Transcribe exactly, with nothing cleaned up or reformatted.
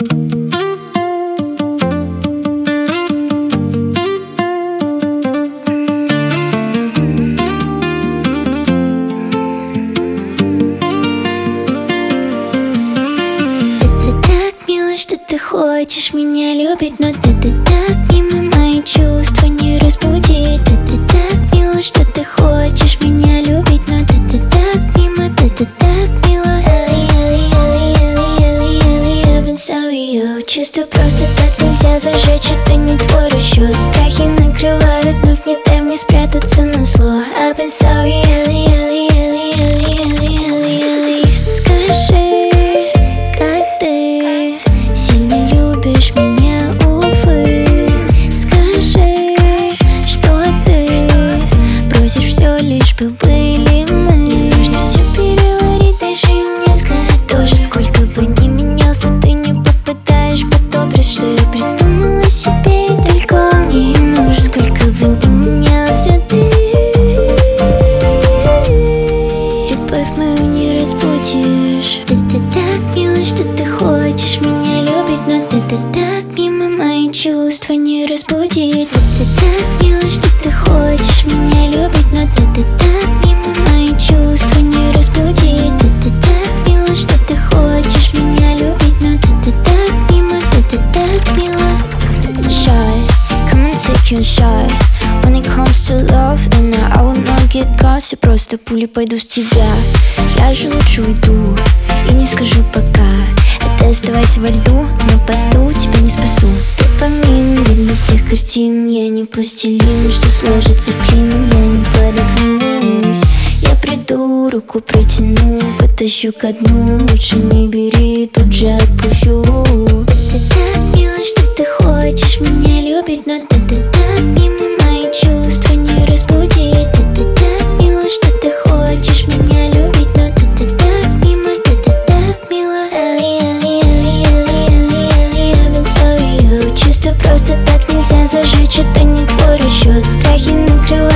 Ты хочешь меня любить, но ты, ты так мимо мои чувства не разбуди. Ты, ты так мило, что ты хочешь меня любить, но ты, ты так мимо, ты, ты так мило. Элли, Элли, Элли, Элли, Элли, I've been sorry, you. Чувства просто так нельзя зажечь, это не твой расчет. Страхи накрывают, вновь не дай мне спрятаться на зло. I've been sorry, Элли, Элли, Элли, Элли, Элли, Элли, Элли. Скажи, как ты сильно любишь меня, увы. Скажи, что ты просишь все, лишь бы были мы. Мне нужно все переварить, дальше и мне сказать тоже. Сколько бы ни менялся, ты не попытаешь подобрать, что я придумала себе, и только мне и нужно. Сколько бы ни менялся ты, любовь мою не разбудишь. Ты, ты так мило, что ты хочешь меня любить, но ты, ты так мимо мои чувства не разбудит. Ты, ты так мило, что ты хочешь меня любить, но ты, ты так мимо мои чувства не разбудит. Ты, ты так мило, что ты хочешь меня любить, но ты, ты так мимо, ты, ты так мило. Shy, come and take your shot. When it comes to love, and I will not get caught. Все просто пулей пойду в тебя. Я же лучше уйду и не скажу пока. Это оставайся во льду, на посту тебя не спасу. Допамин, видно с тех картин. Я не пластилин, что сложится в клин. Я не подогнусь, я приду, руку протяну, потащу ко дну. Лучше не бери, тут же отпущу. Ты так мило, что ты хочешь меня любить, но ты, ты так мимо мои чувства не разбудит. Ты, ты так мило, что ты хочешь меня любить, но ты, ты так мимо, ты, ты так мило. Элли, Элли, Элли, Элли, Элли, I've been sorry, you. Чувства просто так нельзя зажечь, это не твой расчет. Страхи накрывают.